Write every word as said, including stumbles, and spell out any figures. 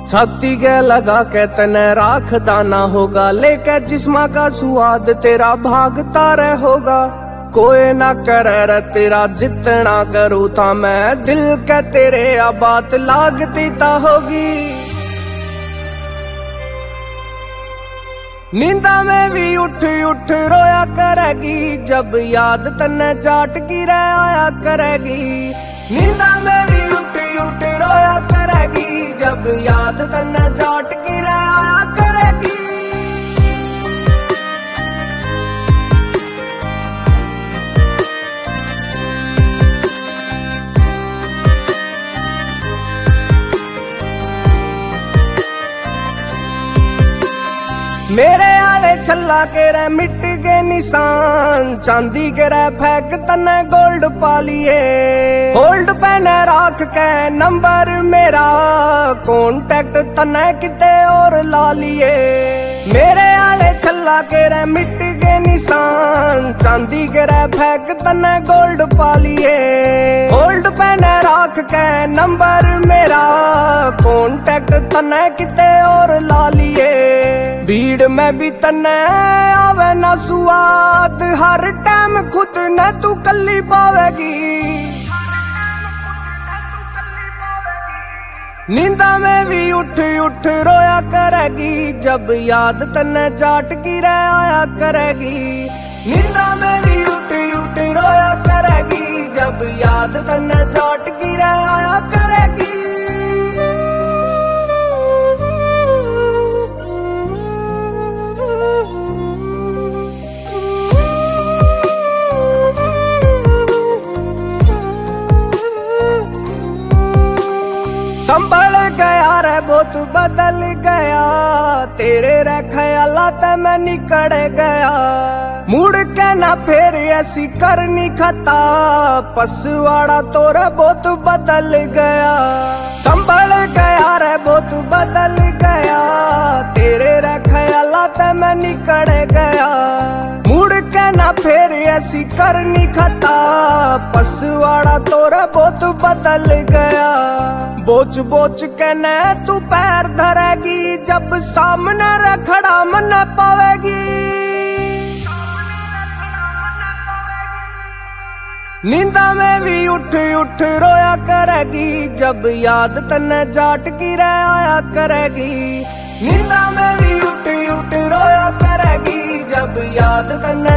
छाती के लगा के तने राख दाना होगा, लेके जिस्मा का सुआद तेरा भागता रह होगा। कोई ना करे रे तेरा जितना करूँ था मैं, दिल के तेरे आ बात लागती ता होगी। नींदा में भी उठ उठ रोया करेगी, जब याद तन्ने जाट की रह आया करेगी। नींदा में भी उठ उठ रोया करेगी, जब याद तन्ने जाट की रह आया करेगी। मेरे आले छल्ला के रे मिट गए निशान, चांदी के रे फेंक तने गोल्ड पालिए। होल्ड पहने राख के नंबर मेरा, कॉन्टेक्ट तने किते और ला लिए। मेरे आले छल्ला के रे मिट गए निशान, चांदी के रे फेंक तने गोल्ड पालिए। होल्ड पहने राख के नंबर मेरा, कॉन्टेक्ट तने किते और ला लिए। भीड़ में भी तने आवे ना सुआद, हर टाइम खुद न तू कल्ली पावेगी। नींदा में भी उठ उठ रोया करेगी, जब याद तने जाट की रह आया करेगी। नींदा में भी उठ उठ रोया करेगी, जब याद तने जाट की रह आया करेगी। संभल गया रे बहुत बदल गया, तेरे रे ख्यालात में निकल गया। मुड़ के ना फिर ऐसी करनी खता, पसवाड़ा तोरे बहुत बदल गया। संभल गया रे बहुत बदल गया, तेरे रे ख्यालात में निकल गया। मुड़ के ना फिर ऐसी करनी खता, पसवाड़ा तोरे बहुत बदल गया। बोच बोच के न तू पैर धरेगी, जब सामने रखड़ा मन पावेगी। नींदा में भी उठ उठ रोया करेगी, जब याद तन्ने जाट की रह आया करेगी। नींदा में भी उठ उठ रोया करेगी, जब याद तन्ने